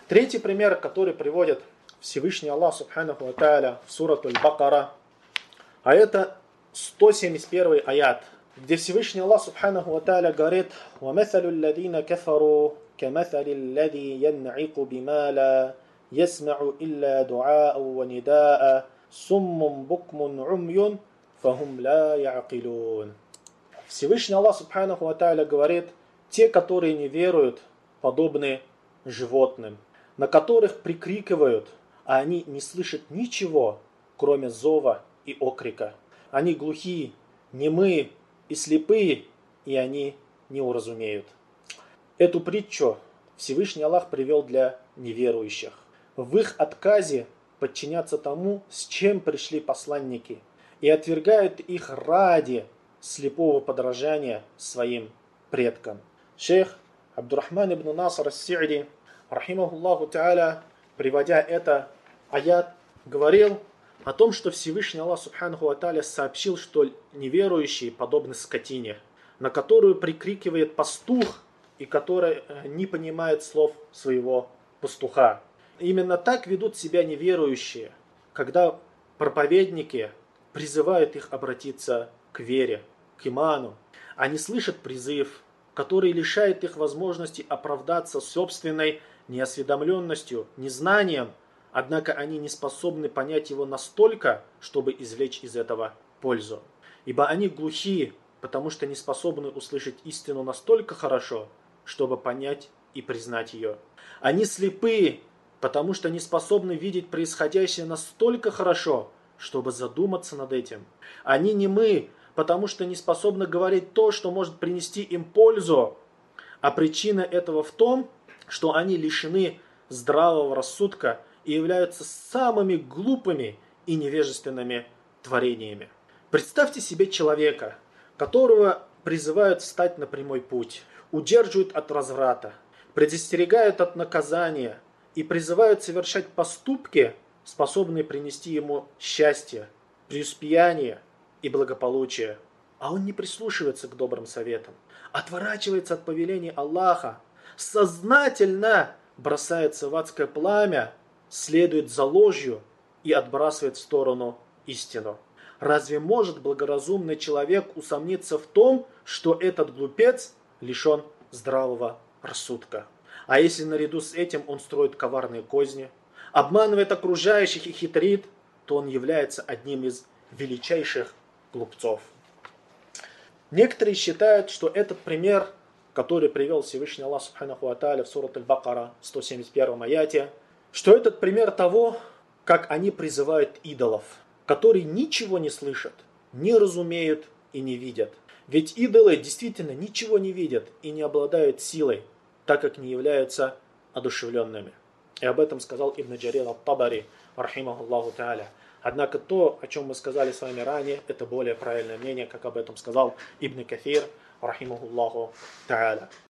Третий пример, который приводит Всевышний Аллах Субханаху ва Тааля в сурату Аль-Бакара, а это 171 аят, где Всевышний Аллах Субханаху ва Тааля говорит: وَمَثَلُ الَّذِينَ كَفَرُوا كَمَثَلِ الَّذِي يَنْعِقُ بِمَا لَا يَسْمَعُ إِلَّا دُعَاءً وَنِدَاءً سُمٌّ بُكْمٌ عُمْيٌ فَهُمْ لَا يَعْقِلُونَ. Всевышний Аллах Субханаху ва Тааля говорит: те, которые не веруют, подобны животным, на которых прикрикивают, а они не слышат ничего, кроме зова и окрика. Они глухие, немые и слепые, и они не уразумеют. Эту притчу Всевышний Аллах привел для неверующих. В их отказе подчиняться тому, с чем пришли посланники, и отвергают их ради слепого подражания своим предкам. Шейх Абдурахман ибн Наср ас-Си'ди, рахимахуллаху та'аля, приводя это аят, говорил о том, что Всевышний Аллах Субханаху ва Тааля сообщил, что неверующие подобны скотине, на которую прикрикивает пастух и которая не понимает слов своего пастуха. Именно так ведут себя неверующие, когда проповедники призывают их обратиться к вере, к иману. Они слышат призыв, который лишает их возможности оправдаться собственной неосведомленностью, незнанием, однако они не способны понять его настолько, чтобы извлечь из этого пользу. Ибо они глухие, потому что не способны услышать истину настолько хорошо, чтобы понять и признать ее. Они слепые, потому что не способны видеть происходящее настолько хорошо, чтобы задуматься над этим. Они немы, потому что не способны говорить то, что может принести им пользу. А причина этого в том, что они лишены здравого рассудка и являются самыми глупыми и невежественными творениями. Представьте себе человека, которого призывают встать на прямой путь, удерживают от разврата, предостерегают от наказания и призывают совершать поступки, способные принести ему счастье, преуспеяние и благополучие. А он не прислушивается к добрым советам, отворачивается от повелений Аллаха, сознательно бросается в адское пламя, следует за ложью и отбрасывает в сторону истину. Разве может благоразумный человек усомниться в том, что этот глупец лишен здравого рассудка? А если наряду с этим он строит коварные козни, обманывает окружающих и хитрит, то он является одним из величайших глупцов. Некоторые считают, что этот пример, который привел Всевышний Аллах Субханаху ва Тааля в сурат Аль-Бакара, 171 аяте, что этот пример того, как они призывают идолов, которые ничего не слышат, не разумеют и не видят. Ведь идолы действительно ничего не видят и не обладают силой, так как не являются одушевленными. И об этом сказал Ибн Джарир ат-Табари, рахимахуллаху тааля. Однако то, о чем мы сказали с вами ранее, это более правильное мнение, как об этом сказал Ибн Кафир, рахимахуллаху тааля.